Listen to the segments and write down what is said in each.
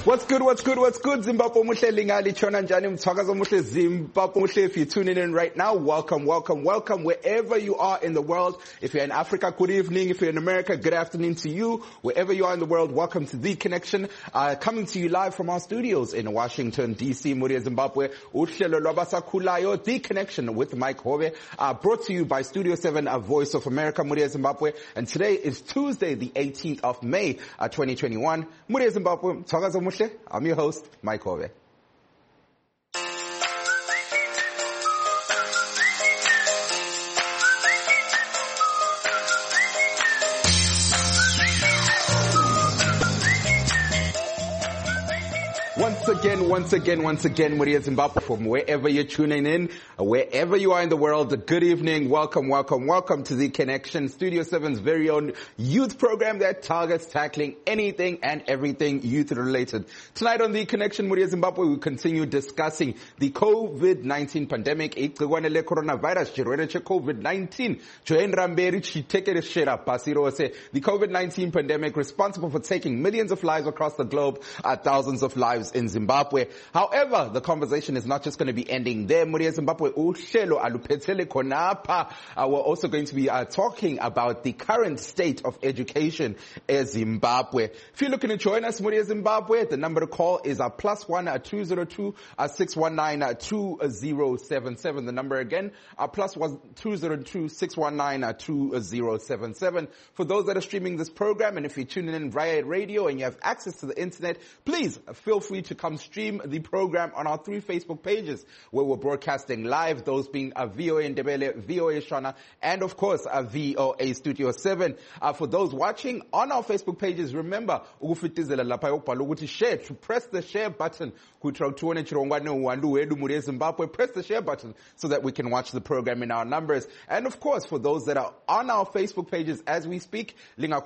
What's good, Zimbabwe muhle lingali chona njani mthakazo muhle Zimbabwe muhle. If you're tuning in right now, welcome wherever you are in the world. If you're in Africa, good evening. If you're in America, good afternoon to you. Wherever you are in the world, welcome to The Connection, coming to you live from our studios in Washington, D.C., Muria, Zimbabwe. Uhlelo lwabasakhulayo, The Connection with Mike Hove, brought to you by Studio 7, a Voice of America, Muria, Zimbabwe. And today is Tuesday, the 18th of May, 2021. Muria, Zimbabwe, mthakazo muhle. I'm your host, Mike Hove. Once again, Muria Zimbabwe, from wherever you're tuning in, wherever you are in the world, good evening, welcome to The Connection, Studio 7's very own youth program that targets tackling anything and everything youth-related. Tonight on The Connection, Muria Zimbabwe, we continue discussing the COVID-19 pandemic, igciwane le-coronavirus, chirwere che-COVID-19, the COVID-19 pandemic responsible for taking millions of lives across the globe, thousands of lives in Zimbabwe. However, the conversation is not just going to be ending there. Muria Zimbabwe, uhlelo aluphethele khonapha. We're also going to be talking about the current state of education in Zimbabwe. If you're looking to join us, Muria Zimbabwe, the number to call is +1 202 619 2077. The number again, +1 202 619 2077. For those that are streaming this program, and if you're tuning in via radio and you have access to the internet, please feel free to come stream the program on our 3 Facebook pages where we're broadcasting live, those being VOA Ndebele, VOA Shona, and of course VOA Studio 7. For those watching on our Facebook pages, remember, share, to press the share button. Press the share button so that we can watch the program in our numbers. And of course, for those that are on our Facebook pages as we speak, like,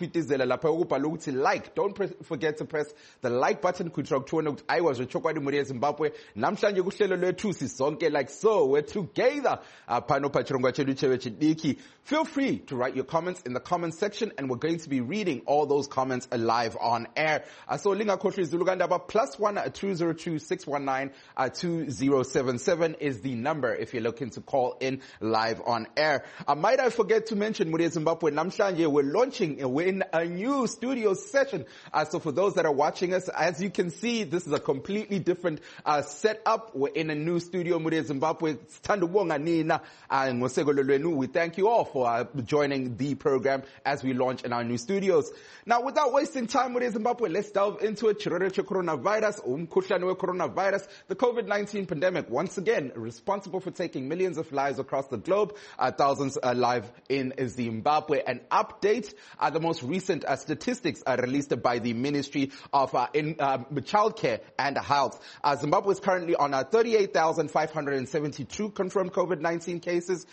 don't forget to press the like button. I was Chokwadi Muria Zimbabwe. Namhlanje kuhlelo lwethu sisonke like so. We're together. Feel free to write your comments in the comment section, and we're going to be reading all those comments live on air. So linga koshri zuluganda +1 202 619 2077 is the number if you're looking to call in live on air. Might I forget to mention, Muria Zimbabwe, namhlanje we're launching in a new studio session. So for those that are watching us, as you can see, this is a completely different setup. We're in a new studio, Muria Zimbabwe. We thank you all for joining the program as we launch in our new studios. Now, without wasting time, Muria Zimbabwe, let's delve into it. Coronavirus, coronavirus, the COVID-19 pandemic, once again, responsible for taking millions of lives across the globe, thousands alive in Zimbabwe. An update, the most recent statistics are released by the Ministry of Childcare and Health. Zimbabwe is currently on 38,572 confirmed COVID-19 cases,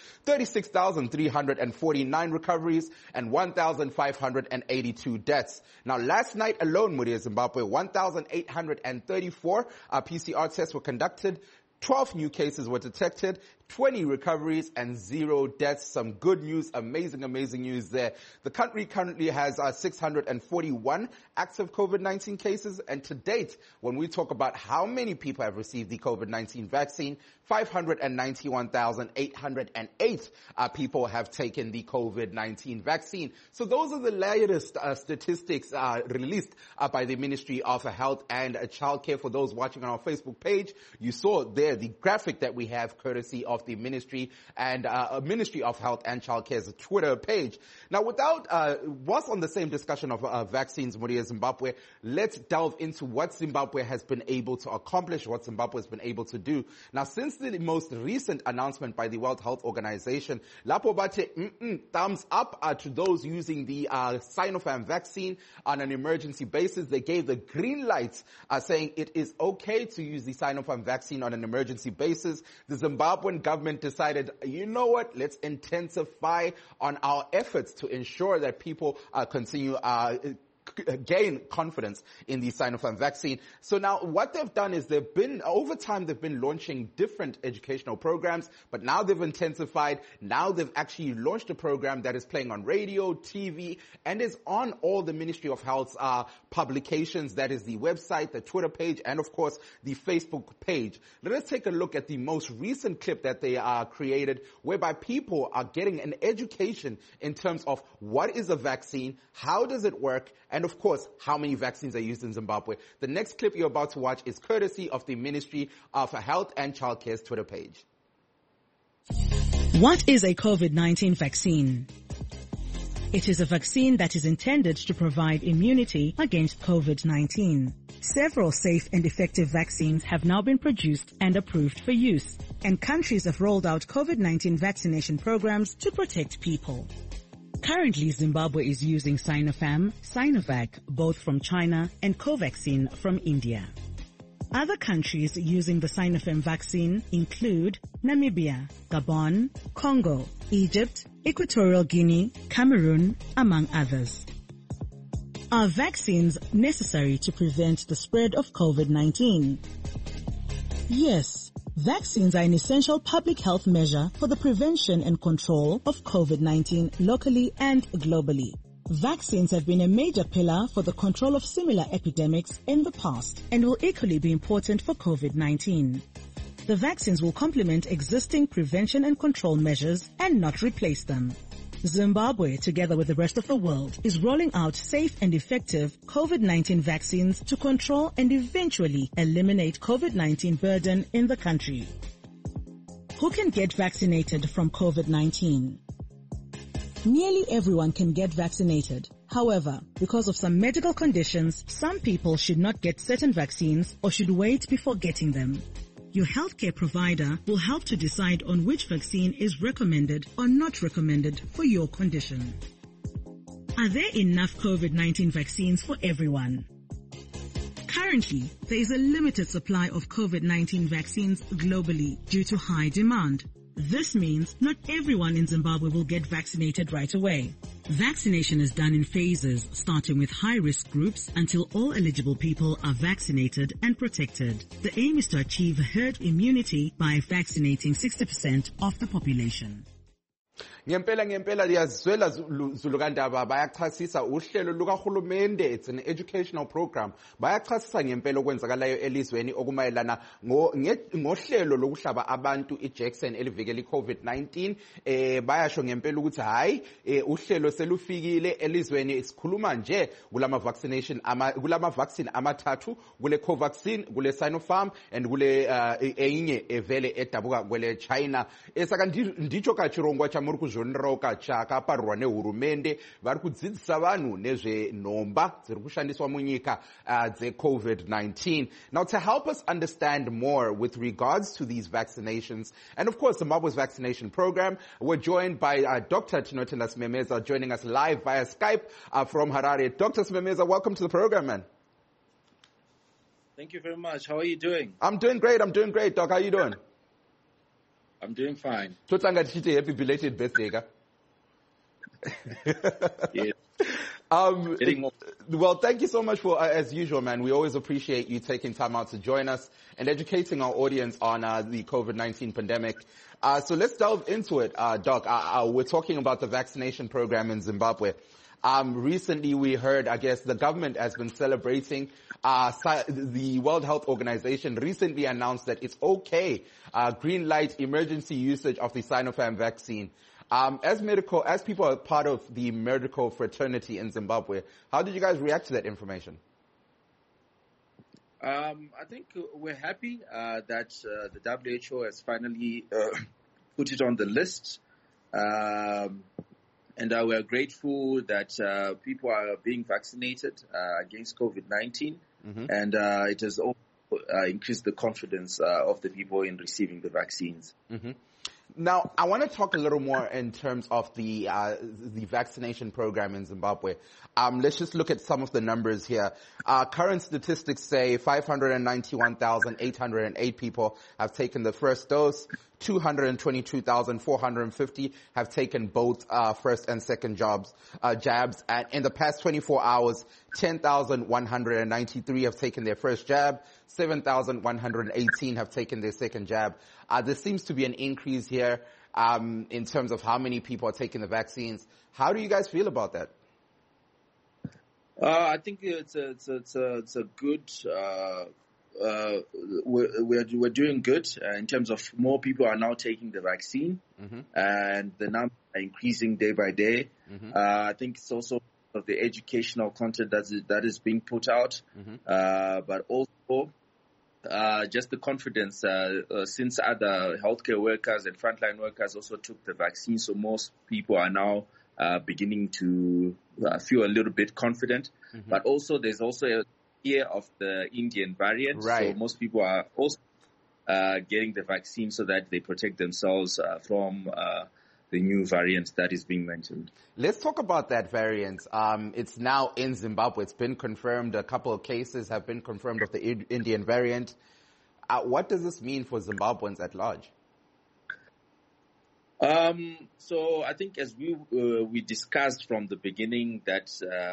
36,349 recoveries, and 1,582 deaths. Now, last night alone, Muria Zimbabwe, 1,834 PCR tests were conducted. 12 new cases were detected, 20 recoveries, and 0 deaths. Some good news, amazing news there. The country currently has 641 active COVID-19 cases, and to date, when we talk about how many people have received the COVID-19 vaccine, 591,808 people have taken the COVID-19 vaccine. So those are the latest statistics released by the Ministry of Health and Childcare. For those watching on our Facebook page, you saw there the graphic that we have courtesy of the Ministry and Ministry of Health and Childcare's Twitter page. Now, whilst on the same discussion of vaccines, Muria Zimbabwe, let's delve into what Zimbabwe has been able to accomplish, what Zimbabwe has been able to do. Now, since the most recent announcement by the World Health Organization, Lapo Bate, thumbs up to those using the Sinopharm vaccine on an emergency basis. They gave the green lights, saying it is okay to use the Sinopharm vaccine on an emergency basis. The Zimbabwean government decided, you know what, let's intensify on our efforts to ensure that people continue gain confidence in the Sinopharm vaccine. So now what they've done is over time they've been launching different educational programs, but now they've intensified. Now they've actually launched a program that is playing on radio, TV, and is on all the Ministry of Health's publications. That is the website, the Twitter page, and of course the Facebook page. Let us take a look at the most recent clip that they created, whereby people are getting an education in terms of what is a vaccine, how does it work, and of course, how many vaccines are used in Zimbabwe. The next clip you're about to watch is courtesy of the Ministry of Health and Childcare's Twitter page. What is a COVID-19 vaccine? It is a vaccine that is intended to provide immunity against COVID-19. Several safe and effective vaccines have now been produced and approved for use, and countries have rolled out COVID-19 vaccination programs to protect people. Currently, Zimbabwe is using Sinopharm, Sinovac, both from China, and Covaxin from India. Other countries using the Sinopharm vaccine include Namibia, Gabon, Congo, Egypt, Equatorial Guinea, Cameroon, among others. Are vaccines necessary to prevent the spread of COVID-19? Yes, vaccines are an essential public health measure for the prevention and control of COVID-19 locally and globally. Vaccines have been a major pillar for the control of similar epidemics in the past and will equally be important for COVID-19. The vaccines will complement existing prevention and control measures and not replace them. Zimbabwe, together with the rest of the world, is rolling out safe and effective COVID-19 vaccines to control and eventually eliminate COVID-19 burden in the country. Who can get vaccinated from COVID-19? Nearly everyone can get vaccinated. However, because of some medical conditions, some people should not get certain vaccines or should wait before getting them. Your healthcare provider will help to decide on which vaccine is recommended or not recommended for your condition. Are there enough COVID-19 vaccines for everyone? Currently, there is a limited supply of COVID-19 vaccines globally due to high demand. This means not everyone in Zimbabwe will get vaccinated right away. Vaccination is done in phases, starting with high-risk groups until all eligible people are vaccinated and protected. The aim is to achieve herd immunity by vaccinating 60% of the population. Ngempela liyazwela Zulukandaba bayachasisa uhlelo lukahulumende. It's an educational program. Bayachasisa ngempela okwenzakalayo elizweni okumayelana ngohlelo lokuhlaba abantu iJackson elivikela iCovid-19. Bayasho ngempela ukuthi hayi uhlelo selufikile elizweni. Sikhuluma nje kulama vaccine amathathu, kule Covaxin, kule Sinopharm, and kule enye evele edabuka kwele China. Ndicho kachirongwa cha Zonroka chaka parwa nehurumende vari kudzidzisa vanhu nezve nhomba dziri kushandiswa munyika dze-COVID-19. Now, to help us understand more with regards to these vaccinations, and of course Zimbabwe's vaccination program, we're joined by Dr. Tinotenda Simemeza, joining us live via Skype from Harare. Dr. Simemeza, welcome to the program, man. Thank you very much. How are you doing? I'm doing great, Doc. How are you doing? I'm doing fine. Happy belated birthday, guy. Yeah. Well, thank you so much for, as usual, man. We always appreciate you taking time out to join us and educating our audience on the COVID-19 pandemic. So let's delve into it, Doc. We're talking about the vaccination program in Zimbabwe. Recently we heard, I guess, the government has been celebrating. The World Health Organization recently announced that it's okay, green light emergency usage of the Sinopharm vaccine. As people are part of the medical fraternity in Zimbabwe, how did you guys react to that information? I think we're happy that the WHO has finally put it on the list. And we are grateful that people are being vaccinated against COVID-19, and it has also increased the confidence of the people in receiving the vaccines. Now, I want to talk a little more in terms of the vaccination program in Zimbabwe. Let's just look at some of the numbers here. Current statistics say 591,808 people have taken the first dose. 222,450 have taken both first and second jabs. And in the past 24 hours, 10,193 have taken their first jab, 7,118 have taken their second jab. There seems to be an increase here in terms of how many people are taking the vaccines. How do you guys feel about that? I think it's a good. We're doing good in terms of more people are now taking the vaccine, and the numbers are increasing day by day. I think it's also of the educational content that is being put out, but also just the confidence since other healthcare workers and frontline workers also took the vaccine, so most people are now beginning to feel a little bit confident. But also there's also a fear of the Indian variant, right. So most people are also getting the vaccine so that they protect themselves from the new variant that is being mentioned. Let's talk about that variant. It's now in Zimbabwe. It's been confirmed. A couple of cases have been confirmed of the Indian variant. What does this mean for Zimbabweans at large? So I think as we discussed from the beginning that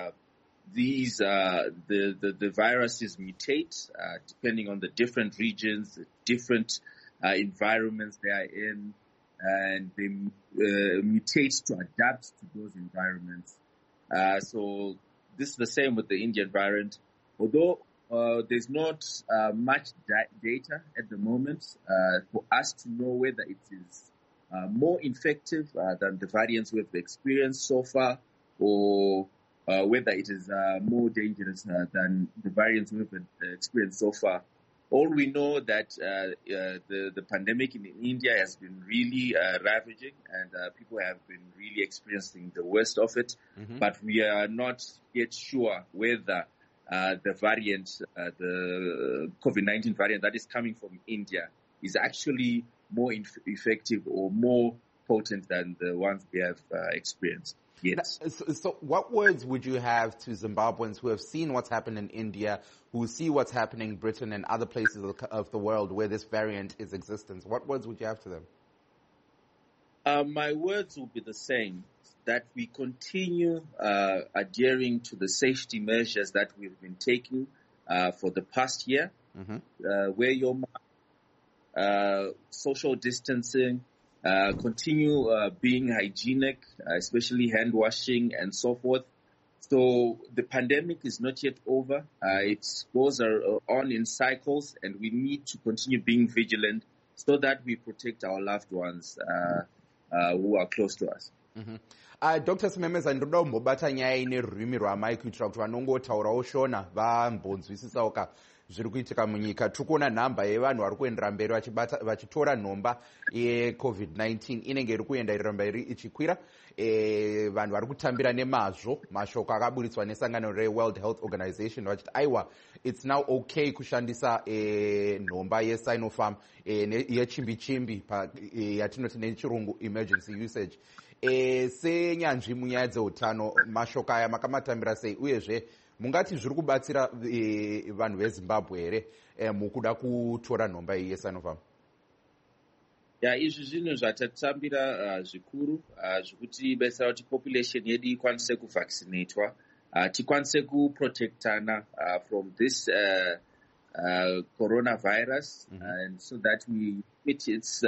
the viruses mutate depending on the different regions, different environments they are in, and they mutate to adapt to those environments. So this is the same with the Indian variant. Although there's not much data at the moment for us to know whether it is more effective than the variants we've experienced so far, or whether it is more dangerous than the variants we've experienced so far. All we know that the pandemic in India has been really ravaging, and people have been really experiencing the worst of it. But we are not yet sure whether the variant, the COVID-19 variant that is coming from India, is actually more effective or more potent than the ones we have experienced. Yes. So what words would you have to Zimbabweans who have seen what's happened in India, who see what's happening in Britain and other places of the world where this variant is existent? What words would you have to them? My words will be the same, that we continue adhering to the safety measures that we've been taking for the past year. Wear your mask, social distancing, continue being hygienic, especially hand washing and so forth. So the pandemic is not yet over. It goes on in cycles, and we need to continue being vigilant so that we protect our loved ones who are close to us. Dr. Simemeza, ndoda kumbobata nyaya ine rurimi rwamai kuitira kuti vanongotaurawo shona vambonzwisisawo zviri kuitika munyika. Tiri kuona nhamba yevanhu vari kuendera mberi vachitora nhomba yeCovid-19 inenge iri kuenda iramba iri ichikwira. Vanhu vari kutambira nemazvo mashoko akaburitswa nesangano reWorld Health Organization vachiti aiwa, it's now okay kushandisa nhomba yeSinopharm yechimbi-chimbi yatinoti nechirungu emergency usage. Senyanzvi munyaya dzeutano, mashoko aya makamatambira sei, uyezve mungati zviri kubatsira vanhu veZimbabwe here mukuda kutora nhomba iyi yeSinopharm? Izvi zvinhu zvatatambira zvikuru zvekuti betsera kuti population yedu ikwanise kuvaccinatwa, tikwanise kuprotectana from this coronavirus, and so that we limit its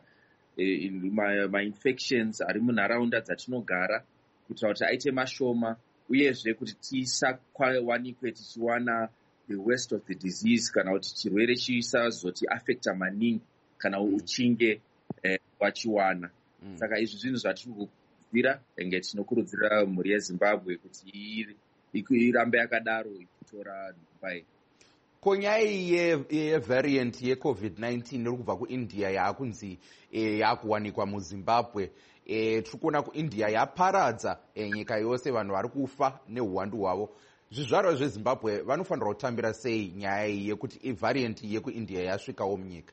ma-infections ari munharaunda dzatinogara kuitira kuti aite mashoma, uyezve kuti tisawanikwe tichiwana the worst of the disease kana kuti chirwere chisazoti affecta maningi kana uchinge wachiwana. Saka izvi zvinhu zvatiri kukurudzira, enge tinokurudzira mhuri yeZimbabwe kuti irambe yakadaro ichitora nhomba iyi. Konyaya yevariant yeCovid-19 iri kubva kuIndia yaakunzi yakuwanikwa muZimbabwe, tiri kuona kuIndia yaparadza nyika yose, vanhu vari kufa neuwandu hwavo. Zvizvarwa zveZimbabwe vanofanira kutambira sei nyaya iyi yekuti variant yekuIndia yasvikawo munyika?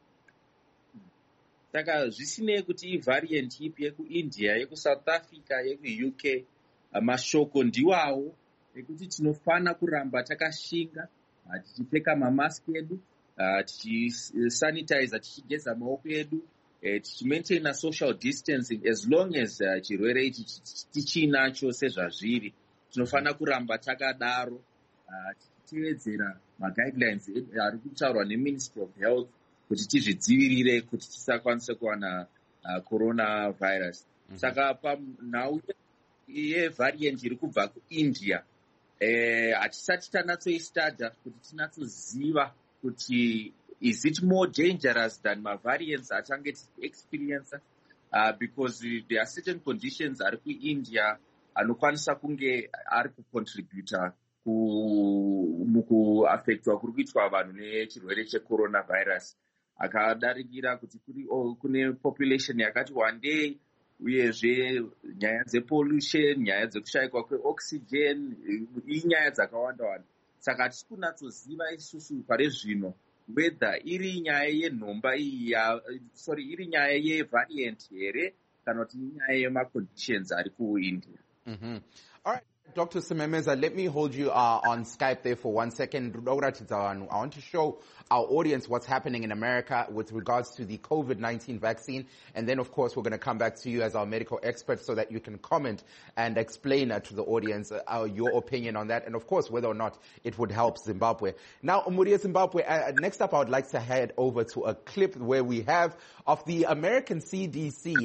Saka zvisinei kuti ivariant ipi, yekuIndia, yekuSouth Africa, yekuUK, mashoko ndiwawo ekuti tinofana kuramba takashinga, tichipfeka mamask edu, tichisanitizer, tichigeza maoko edu, tichimaintaina social distancing as long as chirwere ichi tichinacho sezvazviri tinofanira kuramba takadaro tichitevedzera maguidelines ari kutaurwa neministry of health kuti tizvidzivirire kuti tisakwanisa kuwana coronavirus. Saka panhau yevariant iri kubva kuindia hatisati tanatsoistadha kuti tinatsoziva kuti is it more dangerous than mavariants atange tichiexperience because there are certain conditions ari kuindia anokwanisa kunge ari kucontributa mukuaffectwa kuri kuitwa vanhu nechirwere checoronavirus. Akadarikira kuti kune population yakati wandei, uyezve nyaya dzepollution, nyaya dzekushayikwa kweoxygen, inyaya dzakawanda wanda. Saka hatisi kunatsoziva isusu pare zvino whether iri nyaya yenhomba iyi iri nyaya yevariant here kana kuti inyaya yemaconditions ari kuindia. All right, Dr. Simemeza, let me hold you on Skype there for 1 second. I want to show our audience what's happening in America with regards to the COVID-19 vaccine. And then, of course, we're going to come back to you as our medical expert so that you can comment and explain to the audience your opinion on that. And, of course, whether or not it would help Zimbabwe. Now, Umuria Zimbabwe, next up, I would like to head over to a clip where we have of the American CDC,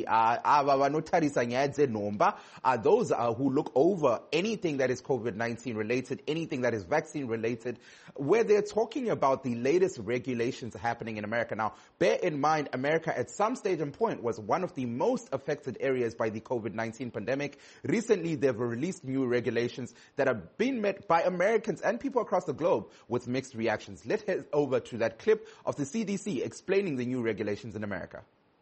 those who look over anything that is COVID-19 related, anything that is vaccine related, where they're talking about the latest regulations happening in America. Now, bear in mind, America at some stage and point was one of the most affected areas by the COVID-19 pandemic. Recently, they've released new regulations that have been met by Americans and people across the globe with mixed reactions. Let's head over to that clip of the CDC explaining the new regulations in America.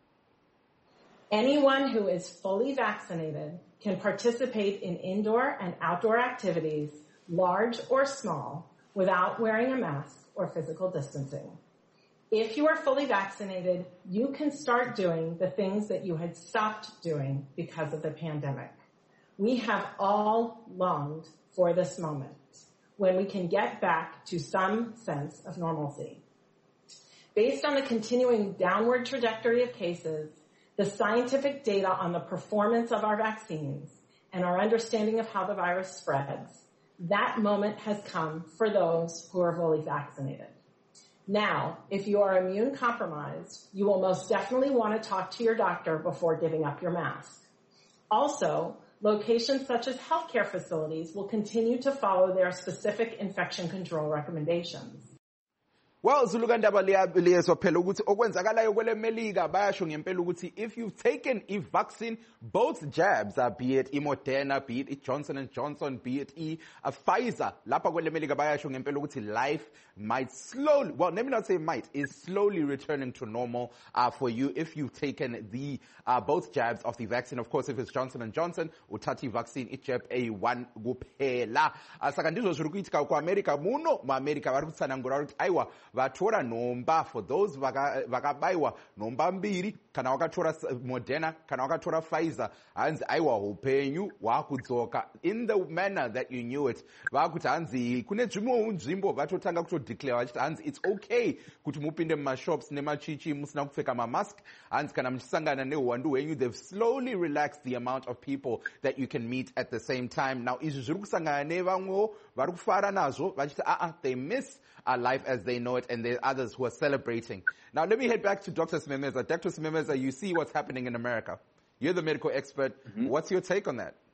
Anyone who is fully vaccinated can participate in indoor and outdoor activities, large or small, without wearing a mask or physical distancing. If you are fully vaccinated, you can start doing the things that you had stopped doing because of the pandemic. We have all longed for this moment when we can get back to some sense of normalcy. Based on the continuing downward trajectory of cases, the scientific data on the performance of our vaccines, and our understanding of how the virus spreads, that moment has come for those who are fully vaccinated. Now, if you are immune compromised, you will most definitely want to talk to your doctor before giving up your mask. Also, locations such as healthcare facilities will continue to follow their specific infection control recommendations. Well, Zulugandaba liyezwa phela ukuthi okwenzakalayo kwele Melika bayasho ngempela ukuthi if you've taken a vaccine, both jabs, be it Moderna, be it Johnson & Johnson, be it Pfizer, lapha kwele Melika bayasho ngempela ukuthi life might slowly, well, let me not say might, is slowly returning to normal for you if you've taken the both jabs of the vaccine. Of course, if it's Johnson & Johnson, uthathi vaccine ijab A1 kuphela. Saka ndizvo zviri kuitika ku America muno, ma-America vari kutsanangura kuti aiwa vatora nomba for those vakabaiwa nomba mbiri kana wakatora Moderna kana wakatora Pfizer hanzi aiwa upenyu hwakudzoka in the manner that you knew it. Vakuti hanzi kune dzimwewo nzvimbo vatotanga kutodeclare vachiti hanzi it's okay kuti mupinde mumashops nemachichi musina kupfeka mamask, hanzi kana muchisangana neuwandu hwenyu. They've slowly relaxed the amount of people that you can meet at the same time. Now izvi zviri kusangana nevamwewo vari kufara nazvo vachiti they miss life as they know it, and there are others who are celebrating. Now, let me head back to Dr. Simemeza. Dr. Simemeza, you see what's happening in America. You're the medical expert. Mm-hmm. What's your take on that?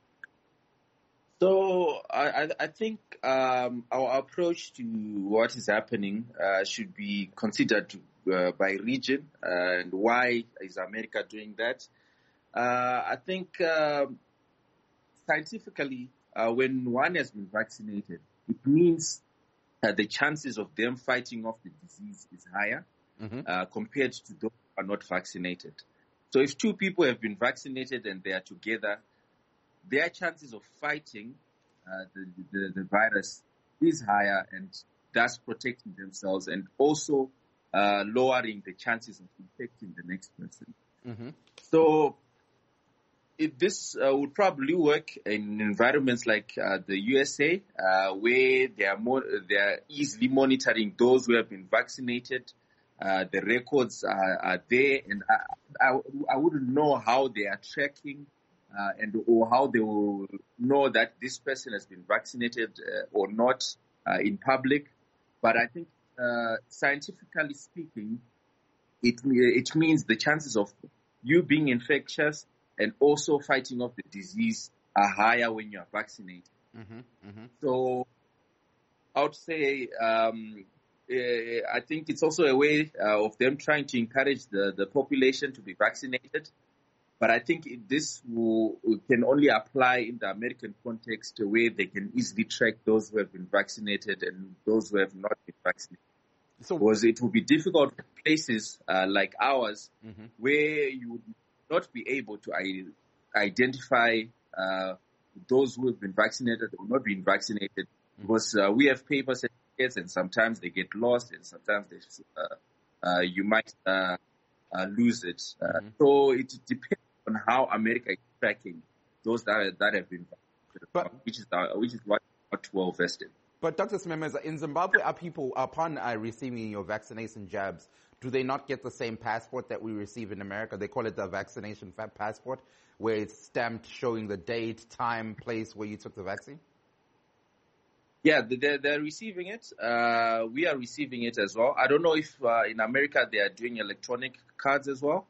So, I think our approach to what is happening should be considered by region. And why is America doing that? I think scientifically, when one has been vaccinated, it means the chances of them fighting off the disease is higher compared to those who are not vaccinated. So if two people have been vaccinated and they are together, their chances of fighting the virus is higher, and thus protecting themselves and also lowering the chances of infecting the next person. Mm-hmm. So this would probably work in environments like the USA, where they are easily monitoring those who have been vaccinated, The records are there, and I wouldn't know how they are tracking or how they will know that this person has been vaccinated or not in public. But I think scientifically speaking, it means the chances of you being infectious and also fighting off the disease are higher when you are vaccinated. So I would say I think it's also a way of them trying to encourage the population to be vaccinated. But I think this can only apply in the American context where they can easily track those who have been vaccinated and those who have not been vaccinated. Because it will be difficult for places like ours where you would not be able to identify those who have been vaccinated or not been vaccinated, because we have paper certificates and sometimes they get lost and sometimes you might lose it. So it depends on how America is tracking those that have been vaccinated, which is what not well vested. But Dr. Simemeza, in Zimbabwe, are people, upon receiving your vaccination jabs, do they not get the same passport that we receive in America? They call it the vaccination passport, where it's stamped showing the date, time, place where you took the vaccine? Yeah, they're receiving it. We are receiving it as well. I don't know if in America they are doing electronic cards as well.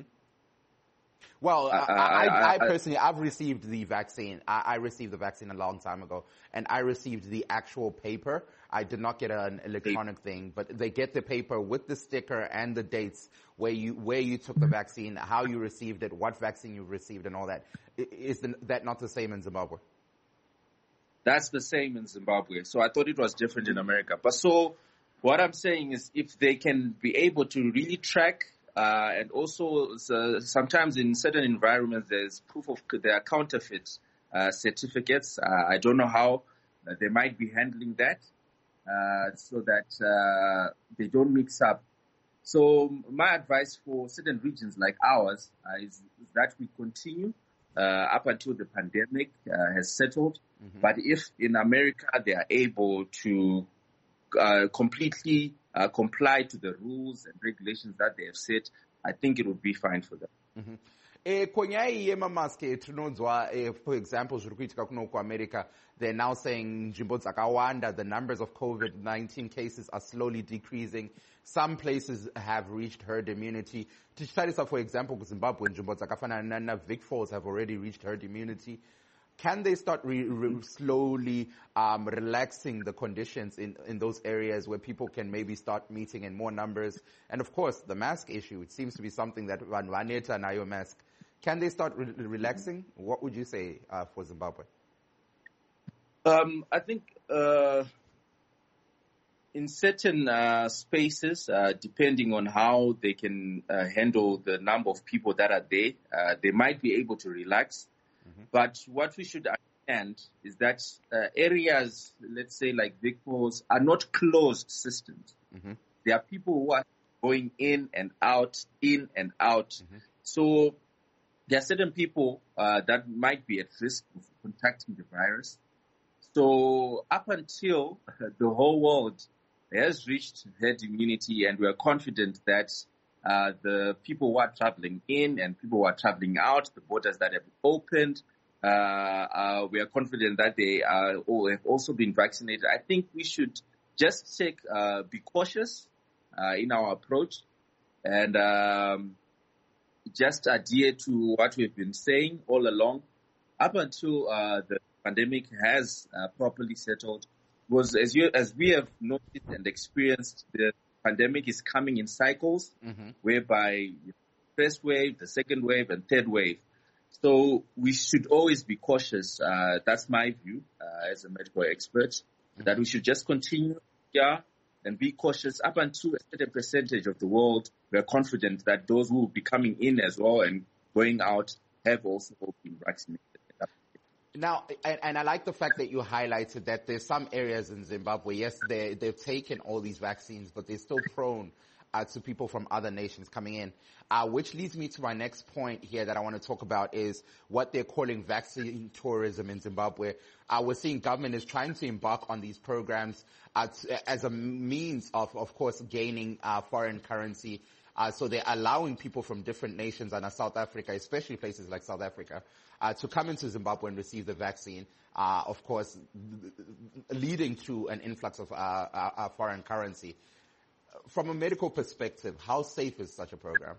Well, I personally, I've received the vaccine. I received the vaccine a long time ago, and I received the actual paper. I did not get an electronic thing, but they get the paper with the sticker and the dates where you took the vaccine, how you received it, what vaccine you received, and all that. Is that not the same in Zimbabwe? That's the same in Zimbabwe. So I thought it was different in America. But so what I'm saying is if they can be able to really track and also sometimes in certain environments there's proof of there are counterfeit certificates. I don't know how they might be handling that so that they don't mix up. So my advice for certain regions like ours is that we continue up until the pandemic has settled. But if in America they are able to completely comply to the rules and regulations that they have set, I think it would be fine for them. Konyai yema maske tunonzwa, for example, zviri kuitika kuno kuAmerica, they're now saying nzvimbo dzakawanda, the numbers of COVID-19 cases are slowly decreasing. Some places have reached herd immunity. Tichitarisa, for example, kuZimbabwe, nzvimbo dzakafanana naVic Falls have already reached herd immunity. Can they start slowly relaxing the conditions in those areas where people can maybe start meeting in more numbers? And of course, the mask issue, it seems to be something that Vaneta and Nayo mask. Can they start relaxing? What would you say for Zimbabwe? I think in certain spaces, depending on how they can handle the number of people that are there, they might be able to relax. But what we should understand is that areas, let's say like Vic Falls, are not closed systems. There are people who are going in and out. So there are certain people that might be at risk of contacting the virus. So up until the whole world has reached herd immunity, and we are confident that the people who are traveling in and people who are traveling out, the borders that have opened, we are confident that they have also been vaccinated. I think we should just be cautious in our approach and just adhere to what we've been saying all along up until the pandemic has properly settled. Because as we have noticed and experienced, the pandemic is coming in cycles, whereby first wave, the second wave, and third wave. So we should always be cautious. That's my view as a medical expert, that we should just continue and be cautious up until a certain percentage of the world. We are confident that those who will be coming in as well and going out have also been vaccinated. Now, and I like the fact that you highlighted that there's some areas in Zimbabwe, yes, they've taken all these vaccines, but they're still prone to people from other nations coming in, which leads me to my next point here that I want to talk about is what they're calling vaccine tourism in Zimbabwe. We're seeing government is trying to embark on these programs as a means of course, gaining foreign currency. So they're allowing people from different nations and South Africa, especially places like South Africa, to come into Zimbabwe and receive the vaccine, of course, leading to an influx of foreign currency. From a medical perspective, how safe is such a program?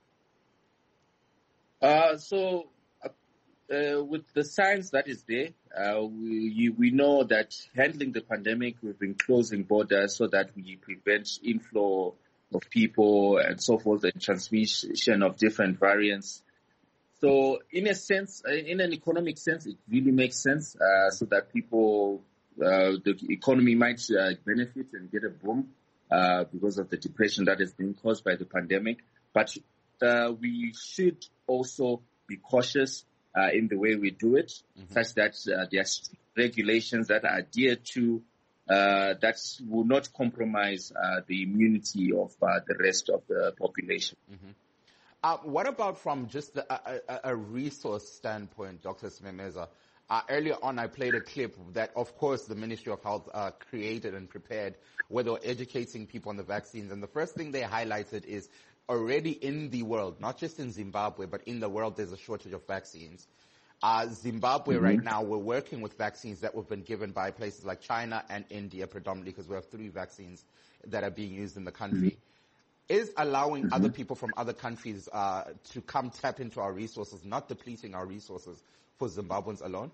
With the science that is there, we know that handling the pandemic, we've been closing borders so that we prevent inflow of people and so forth, and transmission of different variants. So in a sense, in an economic sense, it really makes sense, so that people, the economy might benefit and get a boom, because of the depression that has been caused by the pandemic. But we should also be cautious in the way we do it, such that there are regulations that are adhered to, that will not compromise the immunity of the rest of the population. What about from just a resource standpoint, Dr. Simemeza? Earlier on, I played a clip that, of course, the Ministry of Health created and prepared, where they were educating people on the vaccines. And the first thing they highlighted is already in the world, not just in Zimbabwe, but in the world, there's a shortage of vaccines. Zimbabwe right now, we're working with vaccines that have been given by places like China and India predominantly, because we have 3 vaccines that are being used in the country. Is allowing other people from other countries to come tap into our resources, not depleting our resources for Zimbabweans alone?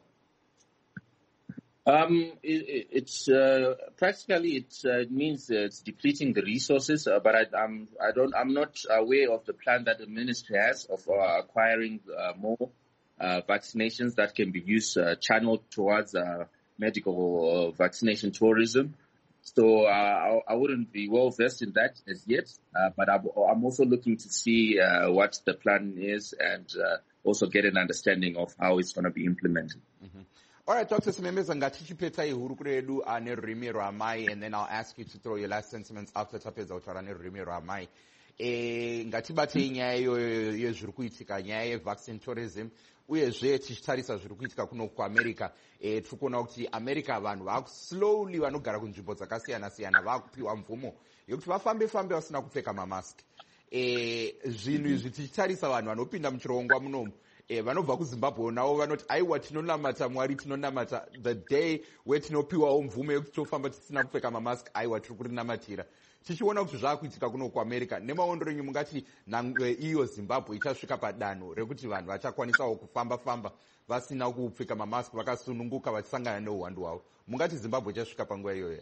It's practically it means it's depleting the resources, but I'm not aware of the plan that the ministry has of acquiring more vaccinations that can be used, channeled towards medical vaccination tourism. So I wouldn't be well versed in that as yet, but I'm also looking to see what the plan is and also get an understanding of how it's going to be implemented. All right, Dr. Simemeza, ngatichipetai hurukuro yedu nerurimi rwamai, and then I'll ask you to throw your last sentiments after tapedza kutaura nerurimi rwamai. Ngatibatei nyaya yezviri kuitika, nyaya yevaccine tourism, uyezve tichitarisa zviri kuitika kuno kuamerica. Tiri kuona kuti America vanhu slowly vanogara kunzvimbo dzakasiyana-siyana vakupiwa mvumo yekuti vafambe vasina kupfeka mamask. Zvinhu izvi tichitarisa vanhu vanopinda muchirongwa munomu, vanobva kuZimbabwe navo vanoti aiwa tinonamata Mwari, tinonamata the day where tinopiwawo mvumo yekuti tofamba tisina kupfeka mamask, aiwa tiri kurinamatira. Tichiona kuti zvaakuitika kuno kuAmerica, nemaondero enyu mungati nangwe iyo Zimbabwe ichasvika padanho rekuti vanhu vachakwanisawo kufamba vasina kupfeka mamask, vakasununguka vachisangana neuhwandu hwavo. Mungati Zimbabwe ichasvika panguva iyoyo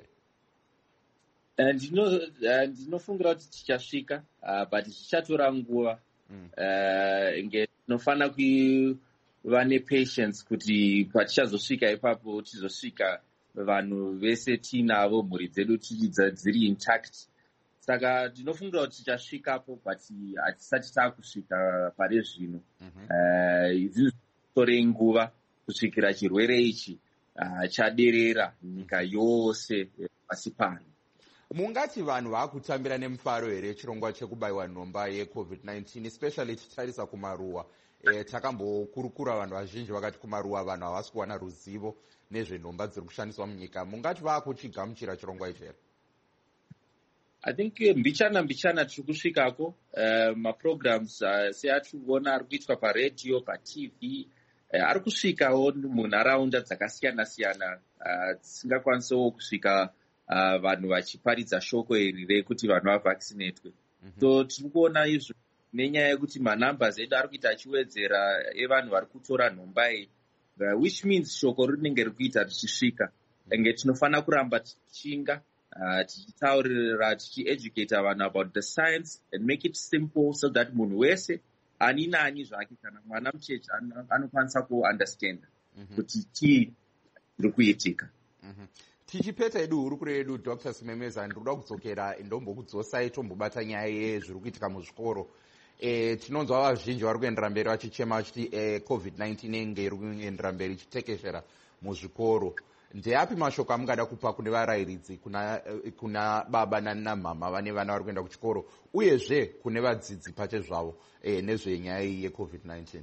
here? Ndinofungira kuti tichasvika, but zvichatora nguva. Tinofanira kuva nepatience kuti patichazosvika ipapo tizosvika vanhu vese tinavo, mhuri dzedu dziri intact. Saka ndinofungira kuti tichasvikapo, but hatisati taakusvika pare zvino. Zvinotore nguva kusvikira chirwere ichi chaderera nyika yose pasi pano. Mungati vanhu vaakutambira nemufaro here chirongwa chekubayiwa nhomba yeCovid-19, especially tichitarisa kumaruwa. Takambokurukura vanhu vazhinji vakati kumaruwa vanhu havasi kuwana ruzivo nezvenhomba dziri kushandiswa munyika. Mungati vaakuchigamuchira chirongwa ichi here? I think mbichana tiri kusvikako. Maprograms seatiri kuona ari kuitwa paredhiyo, paTV, ari kusvikawo munharaunda dzakasiyana-siyana dzisingakwanisawo kusvika vanhu vachiparidza shoko iri rekuti vanhu vavaccinatwe. So tiri kuona izvo nenyaya yekuti manumbers edu ari kuita achiwedzera evanhu vari kutora nhomba iyi, which means shoko rinenge riri kuita richisvika. Enge tinofanira kuramba tichinga tichitaurira, tichieducata vanhu about the science and make it simple so that munhu wese ani nani zvake kana mwana mucheche anokwanisa kuunderstanda kuti tii riri kuitika. Tichipeta edu hurukuro yedu, Dr. Simemeza, ndinoda kudzokera ndombokudzosai tombobata nyaya yezviri kuitika muzvikoro. Tinonzwa vazhinji vari kuendera mberi vachichema vachiti COVID-19 enge iri kuendera mberi ichitekeshera muzvikoro. ndeapi mashoko amungada kupa kune varairidzi, kuna baba nanamama vane vana vari kuenda kuchikoro, uyezve kune vadzidzi pache zvavo nezvenyaya yeCovid-19?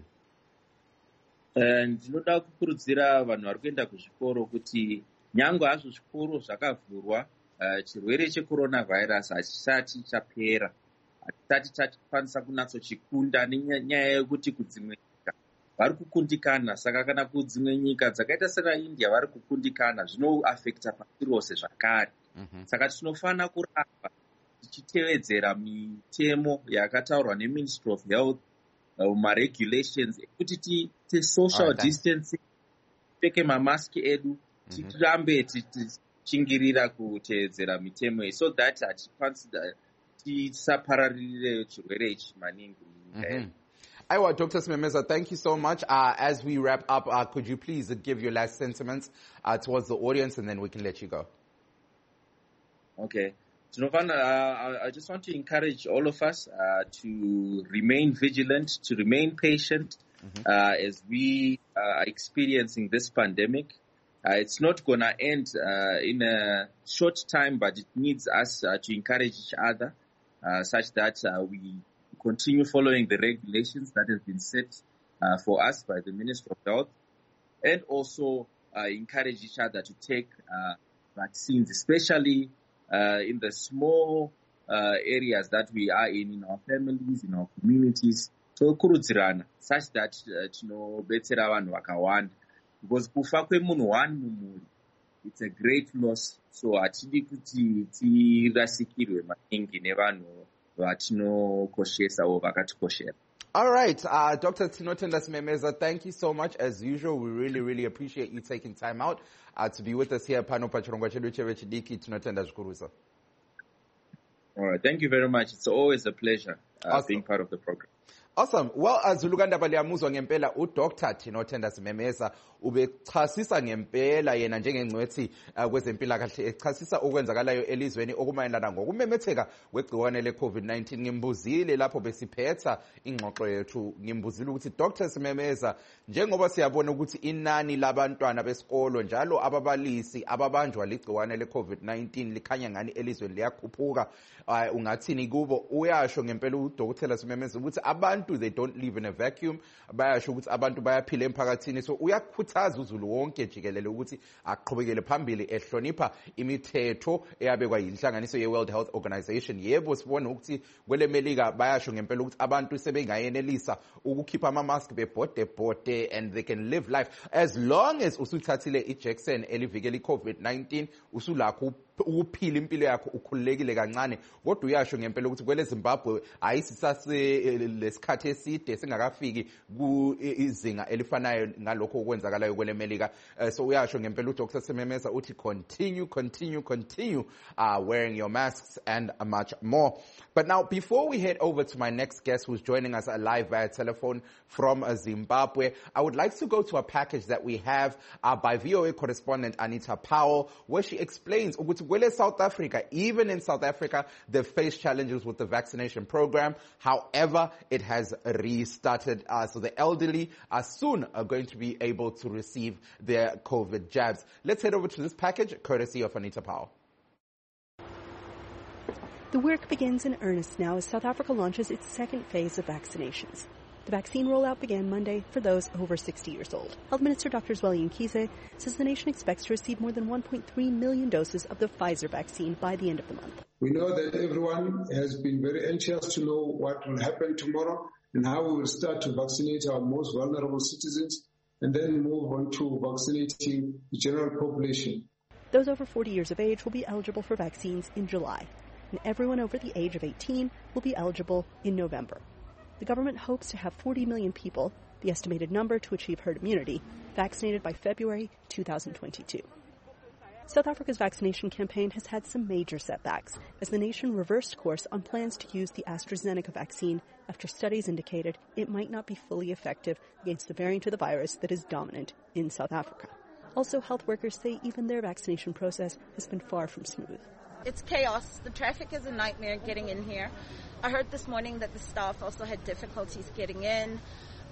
Ndinoda kukurudzira vanhu vari kuenda kuzvikoro kuti nyangwe hazvo zvikoro zvakavhurwa, chirwere checoronavirus hachisati chapera, hatisati chakwanisa kunatsochikunda, nenyaya yekuti kudzimwe nyika vari kukundikana. Saka kana kudzimwe nyika dzakaita seIndia vari kukundikana, zvinoafekta pasi rose zvakare. Saka tinofanira kuramba tichitevedzera mitemo yakataurwa neMinistry of Health, maregulations ekuti tiite social distancing, pfeke mamaski edu, tirambe tichingirira kutevedzera mitemo iyi, so that tisapararire chirwere ichi maningi. Aiwa, Dr. Simemeza, thank you so much. As we wrap up, could you please give your last sentiments towards the audience, and then we can let you go. Okay. I just want to encourage all of us to remain vigilant, to remain patient as we are experiencing this pandemic. It's not going to end in a short time, but it needs us to encourage each other such that we continue following the regulations that have been set for us by the Ministry of Health, and also encourage each other to take vaccines, especially in the small areas that we are in our families, in our communities, tokurudzirana such that tinobetsera vanhu vakawanda, because kufa kwemunhu one mumuri, it's a great loss. So hatidi kuti tirasikirwe maningi nevanhu vatinokoshesa o vakatikoshera. All right, Dr. Tinotenda Simemeza, thank you so much. As usual, we really appreciate you taking time out to be with us here. Pano pachirongwa chedu chevechidiki, Tinotenda zikurusa. All right, thank you very much. It's always a pleasure being part of the program. Awesome. Well, Zulukanda liyamuzwa ngempela uDr. Tinotenda Simemeza ubechasisa ngempela yena njengengcwethi kwezempilakahle, echasisa okwenzakalayo elizweni okumayelana ngokumemetheka kwegciwane leCovid-19. Ngimbuzile lapho besiphetha ingxoxo yethu, ngimbuzile ukuthi Dr. Simemeza, njengoba siyabona ukuthi inani labantwana besikolo njalo ababalisi ababanjwa ligciwane leCovid-19 likhanya ngani elizweni liyakhuphuka, ungathini kubo? Uyasho ngempela uDr. Simemeza ukuthi abantu, they don't live in a vacuum, bayasho ukuthi abantu bayaphila emphakathini. So uyakhuthaza uzulu wonke jikelele ukuthi aqhubekele phambili ehlonipha imithetho eyabekwa yinhlanganiso ye-World Health Organization. Yebo, sibona ukuthi kwele Melika bayasho ngempela ukuthi abantu sebengayenelisa ukukhipha ama-mask bebhode and they can live life as long as usuthathile ijackson elivikela i-COVID-19, usulakho ukuphila impilo yakho ukhululekile kancane. Kodwa uyasho ngempela ukuthi kwele Zimbabwe ayisisalesikhathi eside singakafiki izinga elifanayo ngalokho okwenzakalayo kwele Melika. So uyasho ngempela uDr. Simemeza uthi continue wearing your masks and much more. But now, before we head over to my next guest who's joining us live via telephone from Zimbabwe, I would like to go to a package that we have by VOA correspondent Anita Powell, where she explains ukuthi South Africa, even in South Africa, they've faced challenges with the vaccination program. However, it has restarted. So the elderly are soon going to be able to receive their COVID jabs. Let's head over to this package, courtesy of Anita Powell. The work begins in earnest now as South Africa launches its second phase of vaccinations. The vaccine rollout began Monday for those over 60 years old. Health Minister Dr. Zweli Mkhize says the nation expects to receive more than 1.3 million doses of the Pfizer vaccine by the end of the month. We know that everyone has been very anxious to know what will happen tomorrow and how we will start to vaccinate our most vulnerable citizens and then move on to vaccinating the general population. Those over 40 years of age will be eligible for vaccines in July, and everyone over the age of 18 will be eligible in November. The government hopes to have 40 million people, the estimated number to achieve herd immunity, vaccinated by February 2022. South Africa's vaccination campaign has had some major setbacks as the nation reversed course on plans to use the AstraZeneca vaccine after studies indicated it might not be fully effective against the variant of the virus that is dominant in South Africa. Also, health workers say even their vaccination process has been far from smooth. It's chaos. The traffic is a nightmare getting in here. I heard this morning that the staff also had difficulties getting in.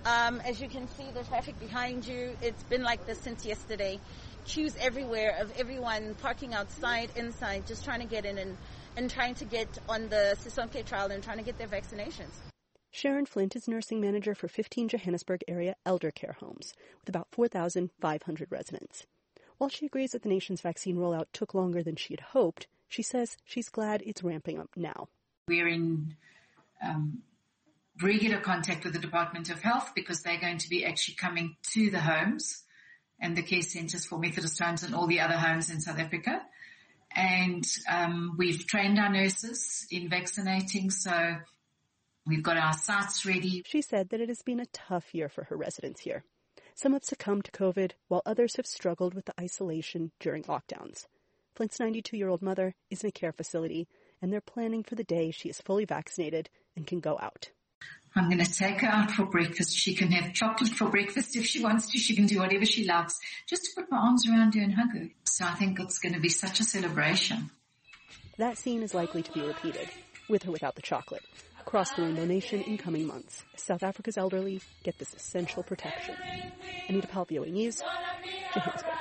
As you can see, the traffic behind you, it's been like this since yesterday. Queues everywhere of everyone parking outside, inside, just trying to get in and trying to get on the Sisonke trial and trying to get their vaccinations. Sharon Flint is nursing manager for 15 Johannesburg area elder care homes with about 4,500 residents. While she agrees that the nation's vaccine rollout took longer than she had hoped, she says she's glad it's ramping up now. We're in regular contact with the Department of Health because they're going to be actually coming to the homes and the care centres for Methodist homes and all the other homes in South Africa. And we've trained our nurses in vaccinating, so we've got our sites ready. She said that it has been a tough year for her residents here. Some have succumbed to COVID, while others have struggled with the isolation during lockdowns. Flint's 92-year-old mother is in a care facility, and they're planning for the day she is fully vaccinated and can go out. I'm going to take her out for breakfast. She can have chocolate for breakfast if she wants to. She can do whatever she loves, just to put my arms around her and hug her. So I think it's going to be such a celebration. That scene is likely to be repeated, with or without the chocolate, across the Rainbow Nation in coming months, as South Africa's elderly get this essential protection. Anita Powell, VOA News, Johannesburg.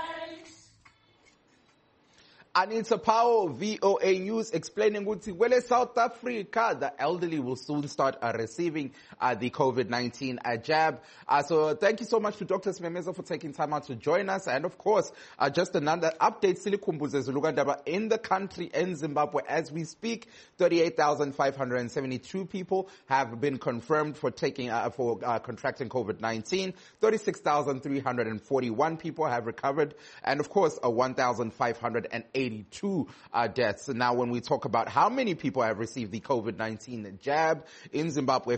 Anita Powell, VOA News, explaining ukuthi wele South Africa, the elderly will soon start receiving the COVID-19 jab. So thank you so much to Dr. Simemeza for taking time out to join us. And of course, just another update, Silikhumbuze Zulugandaba in the country in Zimbabwe as we speak, 38,572 people have been confirmed for contracting COVID-19. 36,341 people have recovered. And of course, 1,582 deaths. Now, when we talk about how many people have received the COVID-19 jab, in Zimbabwe,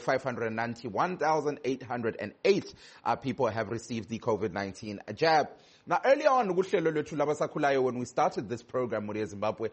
591,808 people have received the COVID-19 jab. Now, earlier on, when we started this program, Muria Zimbabwe,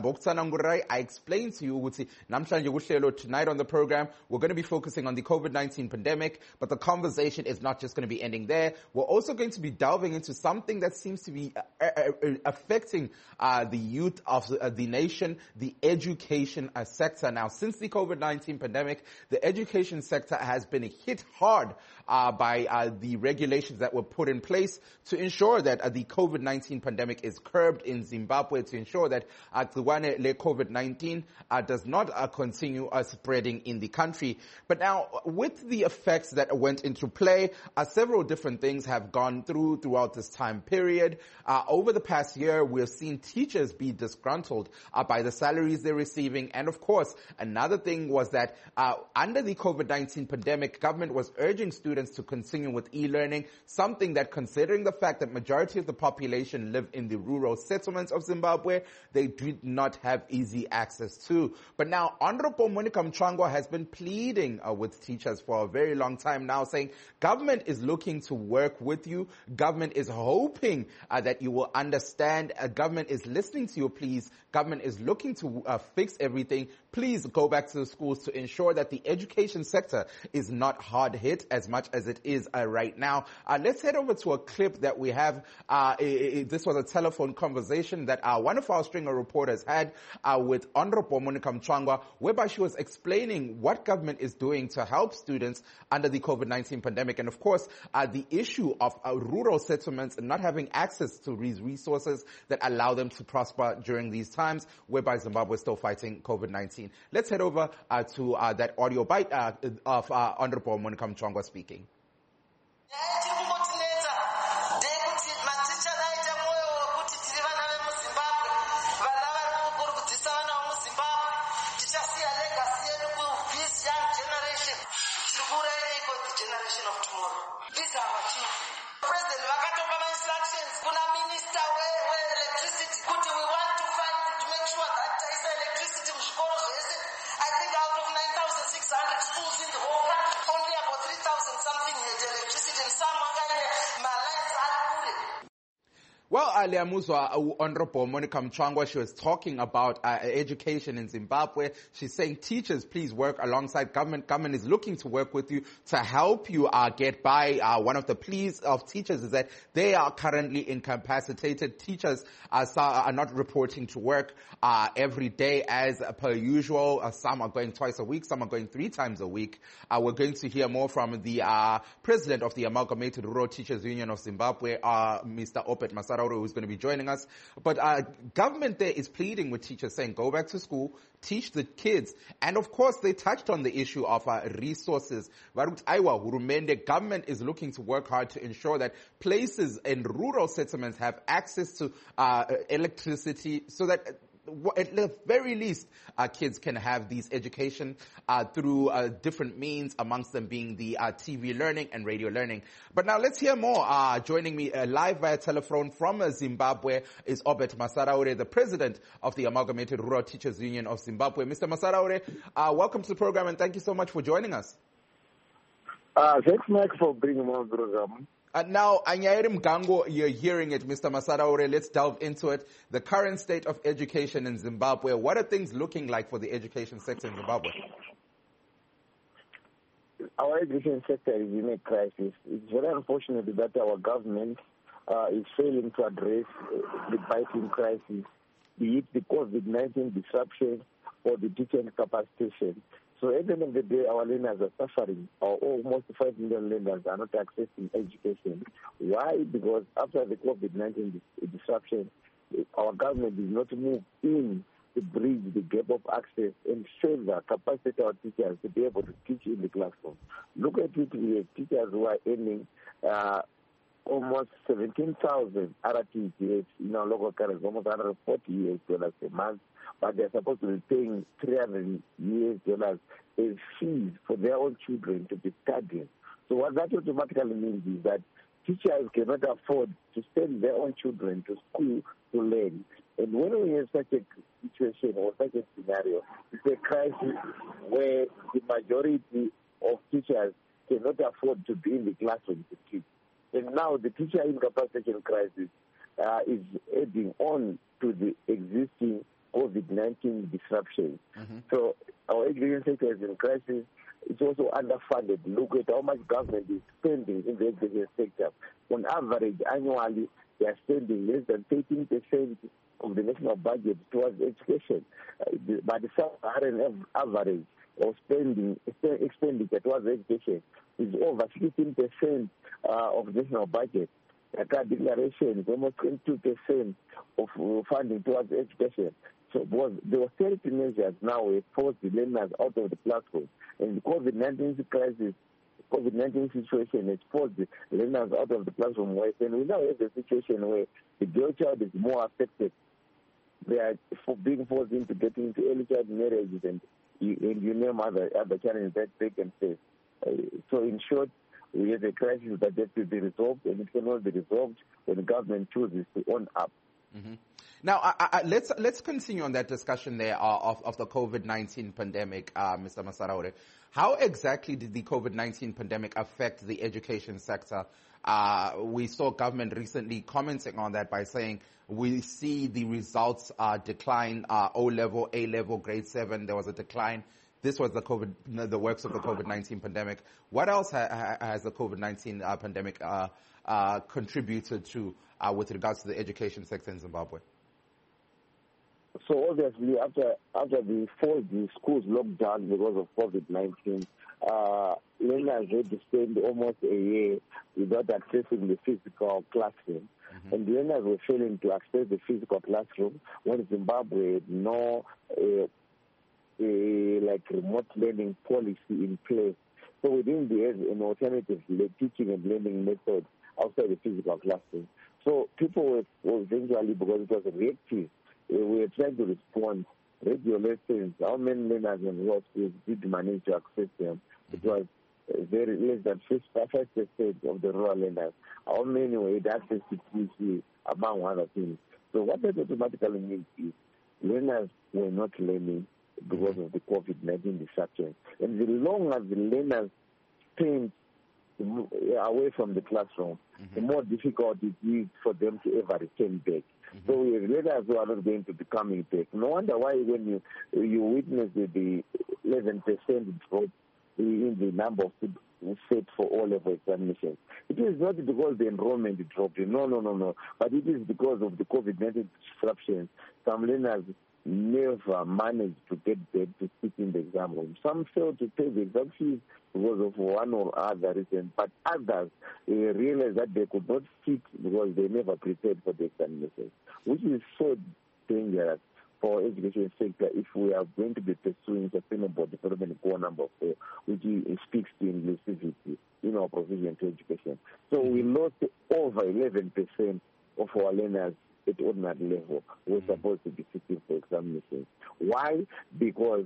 I explained to you, tonight on the program, we're going to be focusing on the COVID-19 pandemic, but the conversation is not just going to be ending there. We're also going to be delving into something that seems to be affecting the youth of the nation, the education sector. Now, since the COVID-19 pandemic, the education sector has been hit hard by the regulations that were put in place to ensure that the COVID-19 pandemic is curbed in Zimbabwe, to ensure that COVID-19 does not continue spreading in the country. But now, with the effects that went into play, several different things have gone throughout this time period. Over the past year, we have seen teachers be disgruntled by the salaries they're receiving. And of course, another thing was that under the COVID-19 pandemic, government was urging students to continue with e-learning, something that, considering the fact that majority of the population live in the rural settlements of Zimbabwe, they did not have easy access to. But now, Honorable Monica Mchangwa has been pleading with teachers for a very long time now, saying government is looking to work with you. Government is hoping that you will understand. Government is listening to your pleas. Government is looking to fix everything. Please go back to the schools to ensure that the education sector is not hard hit as much as it is right now. Let's head over to a clip that we have. This was a telephone conversation that one of our stringer reporters had with Honorable Monica Mchangwa, whereby she was explaining what government is doing to help students under the COVID-19 pandemic. And of course, the issue of rural settlements and not having access to these resources that allow them to prosper during these times, whereby Zimbabwe is still fighting COVID-19. Let's head over to that audio bite of Honorable Monica Mchangwa speaking. Well, Liamuzwa, Honorable Monica Mchwangwa, she was talking about education in Zimbabwe. She's saying, teachers, please work alongside government. Government is looking to work with you to help you get by. One of the pleas of teachers is that they are currently incapacitated. Teachers are not reporting to work every day as per usual. Some are going twice a week. Some are going 3 times a week. We're going to hear more from the president of the Amalgamated Rural Teachers Union of Zimbabwe, Mr. Obed Masaraure, who's going to be joining us. But government there is pleading with teachers, saying go back to school, teach the kids. And of course, they touched on the issue of resources. Government is looking to work hard to ensure that places in rural settlements have access to electricity, so that at the very least, kids can have these education through different means, amongst them being the TV learning and radio learning. But now let's hear more. Joining me live via telephone from Zimbabwe is Obed Masaraure, the president of the Amalgamated Rural Teachers Union of Zimbabwe. Mr. Masaraure, welcome to the program and thank you so much for joining us. Thanks, Mike, for bringing me on the program. Now, Anyairi Mgango, you're hearing it, Mr. Masaraure. Let's delve into it. The current state of education in Zimbabwe. What are things looking like for the education sector in Zimbabwe? Our education sector is in a crisis. It's very unfortunate that our government is failing to address the biting crisis, be it the COVID-19 disruption or the teacher incapacitation. So at the end of the day, our learners are suffering. Almost 5 million learners are not accessing education. Why? Because after the COVID-19 disruption, our government did not move in to bridge the gap of access and further capacitate our teachers to be able to teach in the classroom. Look at it, we have teachers who are earning almost 17,000 RTGS in our local currency, almost $140 a month, but they're supposed to be paying $300 as fees for their own children to be studying. So what that automatically means is that teachers cannot afford to send their own children to school to learn. And when we have such a situation or such a scenario, it's a crisis where the majority of teachers cannot afford to be in the classroom to teach. And now the teacher incapacitation crisis is adding on to the existing COVID-19 disruption. Mm-hmm. So our education sector is in crisis. It's also underfunded. Look at how much government is spending in the education sector. On average, annually, they are spending less than 13% of the national budget towards education. But the Sub-Saharan average of expenditure towards education is over 16% of the national budget. The declaration is almost 22% of funding towards education. So the austerity measures now have forced the learners out of the classroom. And the COVID-19 crisis, COVID-19 situation has forced the learners out of the classroom. And we now have a situation where the girl child is more affected. They are being forced into getting into early child marriages and you name other challenges that they can face. So in short, we have a crisis that has to be resolved, and it cannot be resolved when the government chooses to own up. Mm-hmm. Now, let's continue on that discussion there of the COVID-19 pandemic, Mr. Masaraure. How exactly did the COVID-19 pandemic affect the education sector? We saw government recently commenting on that by saying we see the results decline, O-level, A-level, grade 7, there was a decline. This was the works of the COVID-19 pandemic. What else has the COVID-19 pandemic contributed to with regards to the education sector in Zimbabwe? So obviously, after the schools locked down because of COVID-19, learners had to spend almost a year without accessing the physical classroom. Mm-hmm. And the learners were failing to access the physical classroom when Zimbabwe had no remote learning policy in place. So we didn't have an alternative teaching and learning method outside the physical classroom. So people were eventually, because it was reactive, we were trying to respond. Radio lessons, how many learners and what schools did manage to access them? It was very less than 5% of the rural learners. How many had access to PC, among other things? So what that automatically means is learners were not learning because of the COVID-19 disruption. And the longer the learners spend away from the classroom, the more difficult it is for them to ever return back. So we have leaders who are not going to be coming back. No wonder why when you witness the 11% drop in the number of students set for all-level examinations. It is not because the enrollment dropped. No. But it is because of the COVID-19 disruptions. Some learners never managed to get back to sit in the exam room. Some failed to pay the exam fees because of one or other reason, but others realized that they could not sit because they never prepared for the examinations, which is so dangerous for education sector if we are going to be pursuing sustainable development goal number 4, which speaks to inclusivity in our provision to education. So we lost over 11% of our learners at ordinary level who were supposed to be sitting for examinations. Why? Because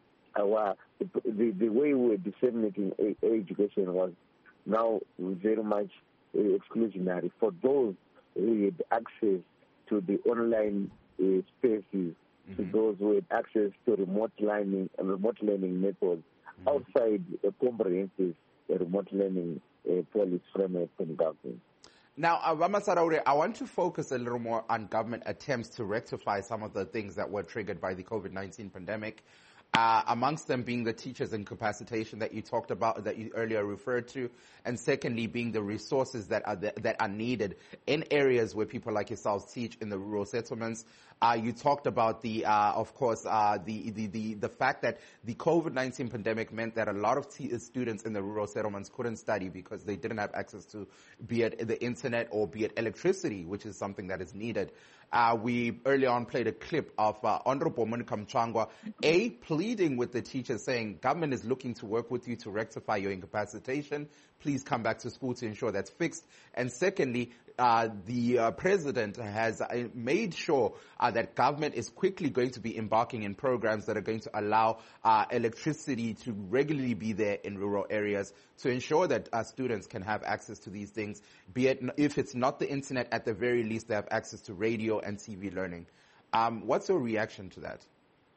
the way we were disseminating education was now very much exclusionary for those who had access to the online spaces, to those who had access to remote learning methods outside a comprehensive remote learning policy framework from government. Now, Ramasaraure, I want to focus a little more on government attempts to rectify some of the things that were triggered by the COVID-19 pandemic, amongst them being the teachers' incapacitation that you talked about, that you earlier referred to, and secondly being the resources that are needed in areas where people like yourselves teach in the rural settlements. You talked about the fact that the COVID-19 pandemic meant that a lot of students in the rural settlements couldn't study because they didn't have access to, be it the internet or be it electricity, which is something that is needed. We earlier on played a clip of Honorable Monica Mchangwa, pleading with the teachers saying government is looking to work with you to rectify your incapacitation. Please come back to school to ensure that's fixed. And secondly, the president has made sure that government is quickly going to be embarking in programs that are going to allow electricity to regularly be there in rural areas to ensure that students can have access to these things, be it if it's not the internet, at the very least they have access to radio and TV learning. What's your reaction to that?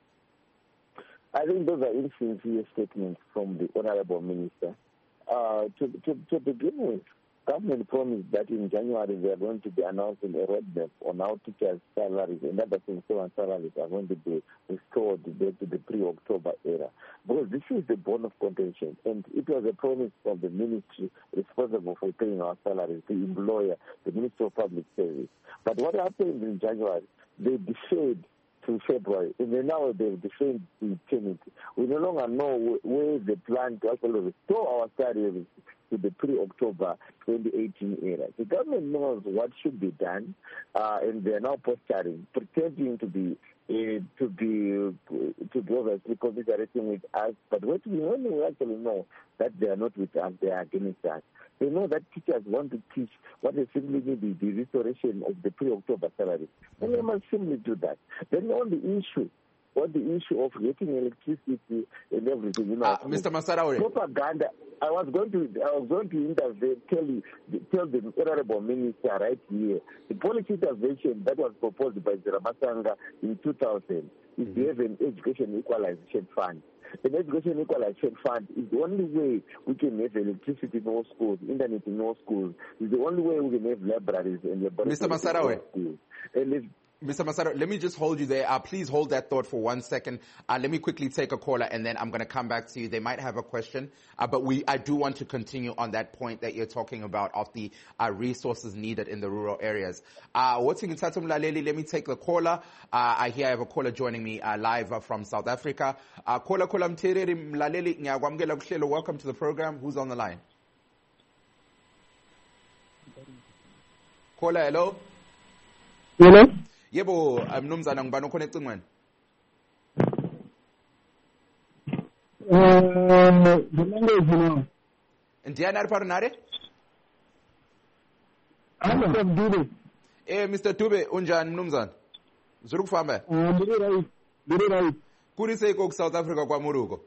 I think those are insincere statements from the Honorable Minister. To begin with, government promised that in January they are going to be announcing a roadmap on how teachers' salaries and other things salaries are going to be restored back to the pre-October era. Because this is the bone of contention, and it was a promise of the ministry responsible for paying our salaries, the employer, the Ministry of Public Service. But what happened in January, they deferred to February, and then now they've deferred to eternity. We no longer know where the plan to actually restore our salaries to the pre-October 2018 era. The government knows what should be done, and they are now posturing, pretending to be obviously commiserating with us. But when we actually know that they are not with us, they are against us. They know that teachers want to teach what they simply need is the restoration of the pre-October salaries. And they must simply do that. Then on the issue of getting electricity and everything, Mr. Masaraure. Propaganda. I was going to intervene, tell the Honorable Minister right here, the policy intervention that was proposed by Ziramasanga in 2000 is to have an education equalization fund. An education equalization fund is the only way we can have electricity in all schools, internet in all schools. It's the only way we can have libraries and laboratories in all schools. Mr. Masaro, let me just hold you there. Please hold that thought for 1 second. Let me quickly take a caller, and then I'm going to come back to you. They might have a question, but I do want to continue on that point that you're talking about of the resources needed in the rural areas. Let me take the caller. I hear I have a caller joining me live from South Africa. Welcome to the program. Who's on the line? Caller, hello? Hello? Yebo, mnumzana ngibani okhona ecingweni? Ndiyani ari parinare? Mr. Dube. Mr. Dube, unjani mnumzana? Zuri kufamba? Ndiri right. Kuri seko ku South Africa kwa Muruko?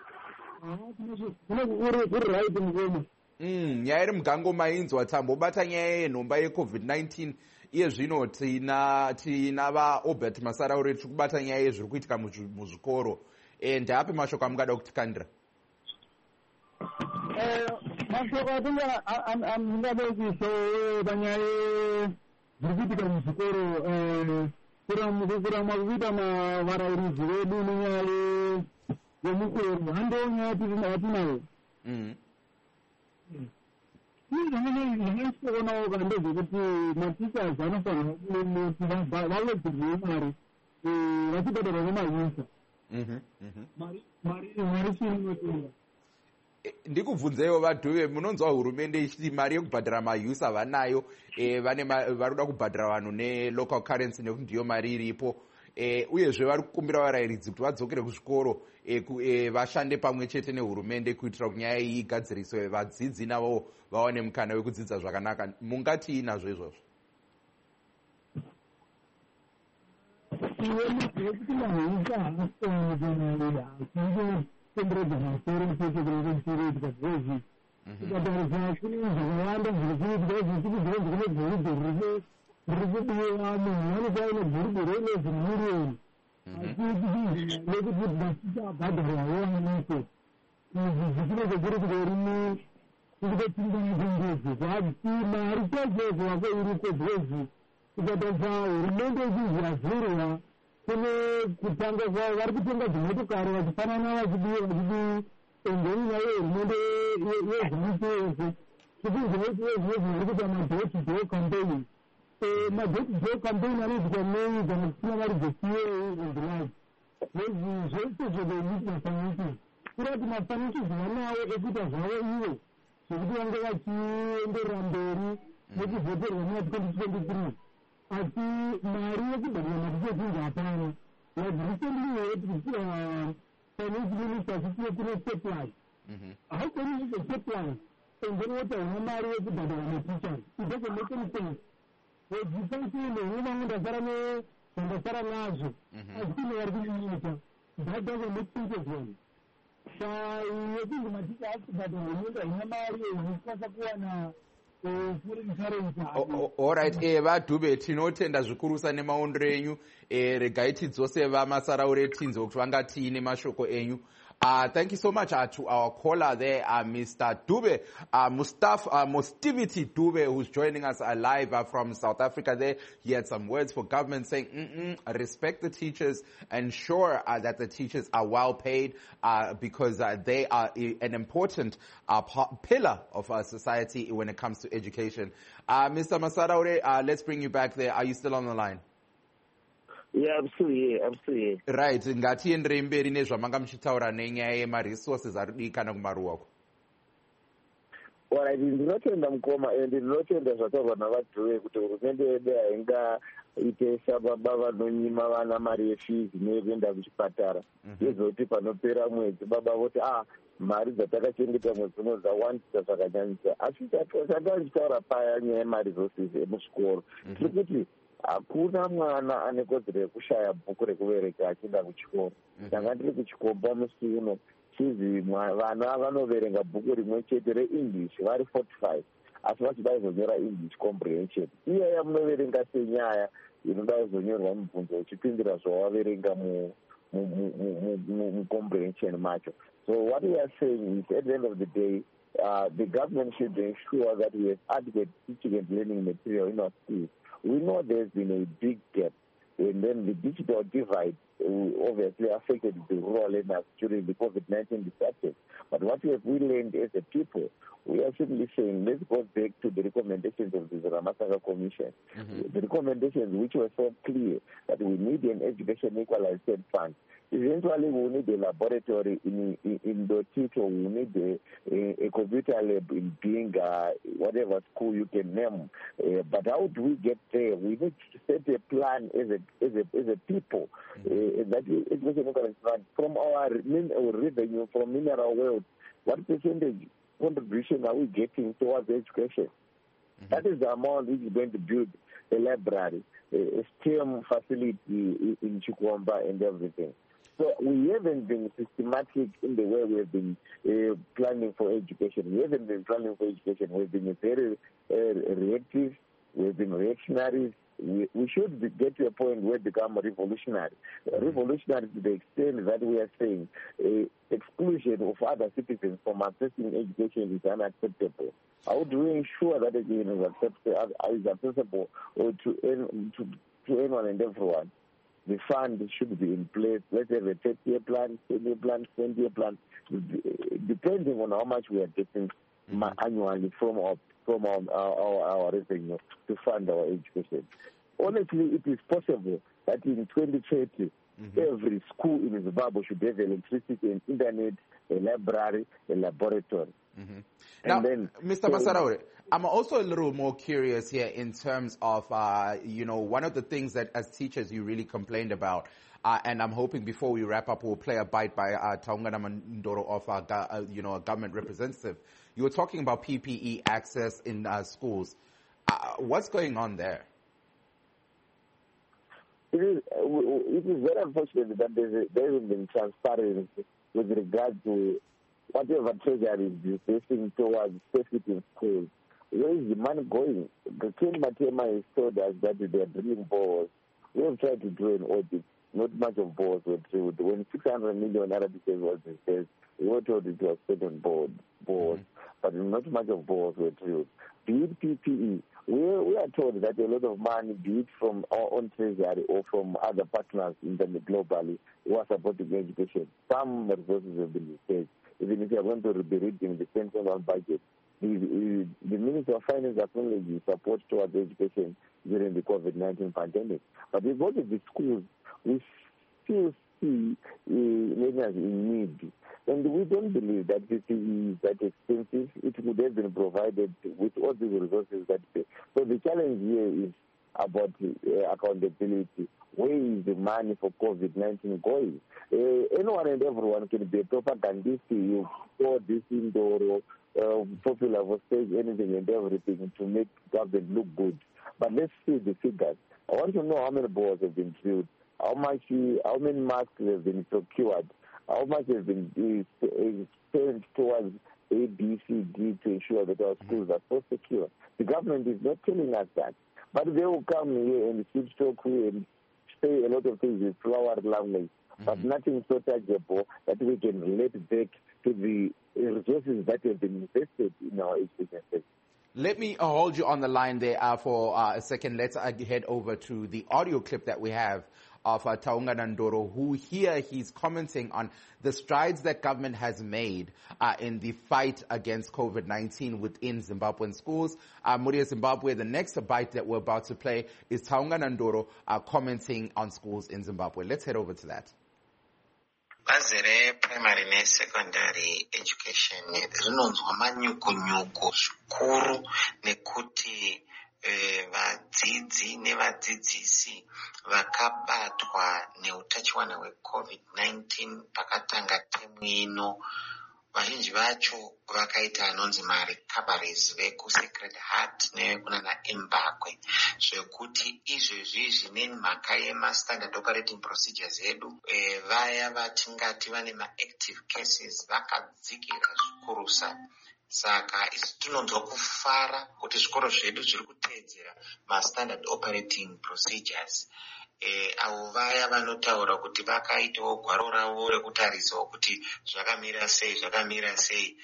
Uri right mgomo. Nyaya iri mugango mainzwa tambo bata nyaya yenhomba ye-COVID-19 iye zvino tina vaObert Masaraure tiri kubata nyaya yezviri kuitika muzvikoro. Ndape mashoko amungada kutikandira? mashoko atinga amungabekise panyaya dzirikuitika muzvikoro kurama kuita varairidzi vedu nenyaya yemukoro handonyaya yatinayo zvanaisionawo kana ndezvekuti matichers anofanira kuti vawedzerwe mari vachibhadharwa nemayusa mari chini inotenga. Ndikubvunzeiwo vadhuve, munonzwa hurumende ichiti mari yekubhadhara mayusa vanayo, varikuda kubhadhara vanhu nelocal currency nekuti ndiyo mari iripo, uyezve vari kukumbira varairidzi kuti vadzokere kuzvikoro vashande pamwe chete nehurumende kuitira kuti nyaya iyi igadziriswe, vadzidzi navo vawane mukana wekudzidza zvakanaka. Mungatii nazvo izvozvo? kuti mahisa haasitenderedza masoro sechekunenge tikazvozvi tikatarisa kune zvakawanda zvirikuitika zvichikuziva kune bhurubhuru riri kudiwa munhu wanenge aine bhurubhuru inezimiliyoni achiti nekuti vachichabhadharwawo aniko izvi zvichinenge kuri kutorimo kutotindanaengezi kwati mari chechezo wako iriko bhezi tikatarisa hurumende ichizviavhurwa kune kutanga kwavo vari kutenga dzimotokari vachifanana vachidi engeni nayo hurumende yezviniti yese chikuzvinoitiyezvizviri kuita madhoti campaign madhoti campaign anoitika nei kana kusina mari dzesiye ezvi zvese zvokuiti mafanikizo kurati mafanikizo vanawo ekuita zvavo ivo zvekuti vange vachienderera mberi nekuvhoterwa muna 2023 asi mari yekubhadhara matichetinzi hapana recently finance minister achitiye kune surplus haukoni izo surplus and then wotahuna mari yekubhadhara mateachers it doesn't make any sense wedzisaisine nevamwe ndasara nazvo asine vari kunyunyuta that doesn't make sense as well yekunzi maticha akubhadhara hurumende haina mari yehunikwanisa kuwana Alright, vadhube tinotenda zvikurusa nemaondero enyu. Regai tidzose vamasaraure tinzwe kuti vangatii nemashoko enyu. Thank you so much to our caller there, Mr. Dube, Mustivity Dube, who's joining us live from South Africa there. He had some words for government saying, respect the teachers, ensure that the teachers are well paid because they are an important pillar of our society when it comes to education. Mr. Masaraure, let's bring you back there. Are you still on the line? Yeah, I'm still here. Right, ngatienderei mberi nezvamanga muchitaura nenyaya yemaresources arikudikana kumaruwako. Alright, ndinotenda mukoma ende ndinotenda zvataurwa navadhuwe kuti hurumende yedu haingaite sababa vanonyima vana mari yefees neyekuenda kuchipatara yezoti panopera mwedzi baba voti mari dzatakachengeta mwedzi uno dzawandisa zvakanyanyisa. Asi chataura paya nyaya yemaresources emuzvikoro tiri kuti hakuna mwana ane kodzero yekushaya bhuku rekuvereka achienda kuchikoro. Ndanga ndiri kuchikomba musi uno chizi vana vanoverenga bhuku rimwe chete reEnglish vari 45 asi vachida kuzonyora English comprehension. Iyaya munoverenga senyaya inoda kuzonyorwa mubvunzo uchipindira zvawaverenga mucomprehension macho. So what we are saying is at the end of the day the government should ensure that we have adequate teaching and learning material in our schools. We know there's been a big gap, and then the digital divide obviously affected the rural learners during the COVID-19 disruption. But what we learned as a people, we are simply saying, let's go back to the recommendations of the Ramasanga Commission. The recommendations which were so clear that we need an education equalization fund. Eventually, we need a laboratory in Dotito, we need a computer lab in Binga, whatever school you can name. But how do we get there? We need to set a plan as a people. That education equalization fund from our revenue from mineral wealth. What percentage contribution are we getting towards education? That is the amount which is going to build a library, a STEM facility in Chikwamba and everything. So we haven't been systematic in the way we have been planning for education. We haven't been planning for education. We've been very reactive We've been reactionaries. We should get to a point where we become revolutionary. Revolutionary to the extent that we are saying exclusion of other citizens from accessing education is unacceptable. How do we ensure that again is accessible to anyone and everyone? The fund should be in place. Let's have a 30-year plan, 10-year plan, 20-year plan, depending on how much we are getting annually from our revenue to fund our education. Honestly, it is possible that in 2030, every school in Zimbabwe should have electricity and internet, a library, a laboratory. Now, Mr. Masaraure, I'm also a little more curious here in terms of, one of the things that as teachers you really complained about, and I'm hoping before we wrap up we'll play a bite by Taungana Ndoro of a government representative. You were talking about PPE access in schools. What's going on there? It is very unfortunate that there hasn't been transparency with regard to whatever treasury is discussing towards safety in schools. Where is the money going? The King Matema has told us that they are drilling boreholes. We have tried to do an audit. Not much of boreholes were drilled. When 600 million Arabic was discussed, we were told it was set on boreholes, but not much of boreholes were drilled. Be it PPE, we are told that a lot of money, be it from our own treasury or from other partners globally, who are supporting education. Some resources have been dispensed. Even if you are going to be reading the central budget, the Minister of Finance acknowledges support towards education during the COVID-19 pandemic. But we go to the schools, we still see learners in need. And we don't believe that this is that expensive. It would have been provided with all the resources that pay. So the challenge here is about accountability. Where is the money for COVID-19 going? Anyone and everyone can be a propagandist. You saw this indoor, popular for stage, anything and everything to make government look good. But let's see the figures. I want to know how many balls have been drilled, how many masks have been procured, how much has been spent towards A, B, C, D to ensure that our schools are so secure. The government is not telling us that. But they will come here and keep talking and say a lot of things with flowery language, but nothing so tangible that we can relate back to the resources that have been invested in our education sector. Let me hold you on the line there for a second. Let's head over to the audio clip that we have of Taungana Ndoro, who here he's commenting on the strides that government has made in the fight against COVID-19 within Zimbabwean schools. Muria Zimbabwe, the next bite that we're about to play is Taungana Ndoro commenting on schools in Zimbabwe. Let's head over to that. Bazi reprimary nesecondary education rinonzwa manyuku-nyuku zvikuru nekuti vadzidzi nevadzidzisi vakabatwa neutachiwana hweCovid-19 pakatanga temu ino, vazhinji vacho vakaita anonzi marecoveries vekuSacred Heart nevekunana Mbakwe, zvekuti izvezvi zvine mhaka yema-standard operating procedures edu, vaya vatingati vane ma-active cases vakadzikira zvikurusa. Saka isi tinonzwa kufara kuti zvikoro zvedu zviri kuteedzera ma-standard operating procedures. Avo vaya vanotaura kuti vakaitawo gwaro ravo rekutarisawo kuti zvakamira sei,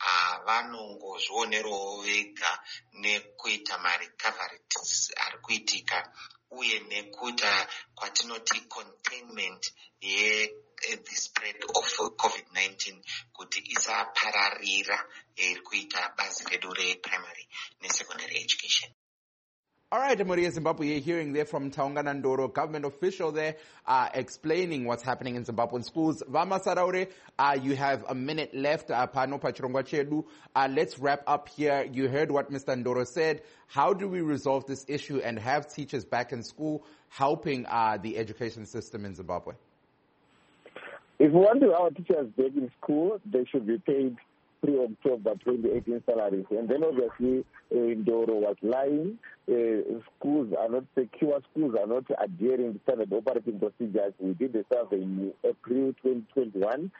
vanongozvionerawo vega nekuita marecoveries ari kuitika uye nekuita kwatinoti containment the spread of COVID-19 kuti isapararira iri kuita bazi redu reprimary nesecondary education. All right, Muria Zimbabwe, you're hearing there from Taungana Ndoro, government official there, explaining what's happening in Zimbabwean schools. Vama Saraure, you have a minute left. Pano Pachirongwa Chedu. Let's wrap up here. You heard what Mr. Ndoro said. How do we resolve this issue and have teachers back in school helping the education system in Zimbabwe? If we want our teachers back in school, they should be paid pre-October 2018 salaries. And then obviously, Ndoro was lying. Schools are not secure. Schools are not adhering to standard operating procedures. We did the survey in April 2021.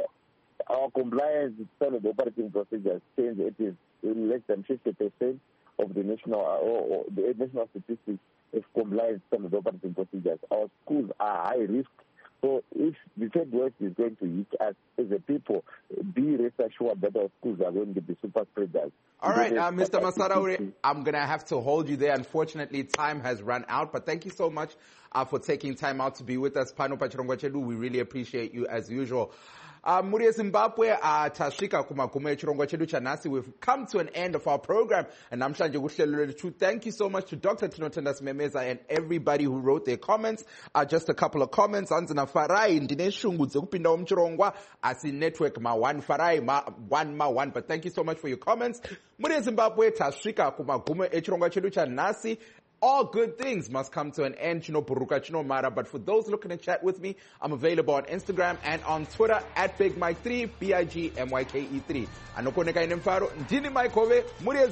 Our compliance with standard operating procedures changed. It is less than 50%. of the national or the national statistics have complied with standard operating procedures. Our schools are high risk. So if the third wave is going to hit us as a people, be rest assured that our schools are going to be super spreaders. All right, Mr. Masaraure, I'm going to have to hold you there. Unfortunately, time has run out, but thank you so much for taking time out to be with us. Pano Pachirongwa Chedu, we really appreciate you as usual. Muri Zimbabwe, tasvika kumagumo echirongwa chedu chanhasi. We've come to an end of our program, and namhlanje kuhlelo lethu. Thank you so much to Dr. Tinotenda Simemeza and everybody who wrote their comments. Just a couple of comments. Anzina Farai, ndine shungu dzekupinda muchirongwa, asi network ma one Farai, ma one. But thank you so much for your comments. Muri Zimbabwe, tasvika kumagumo echirongwa chedu chanhasi. All good things must come to an end, Chino Puruka, Chino Mara. But for those looking to chat with me, I'm available on Instagram and on Twitter at BigMike3, BIGMYKE3. Anokoneka inemfaro, ndini Mike Hove,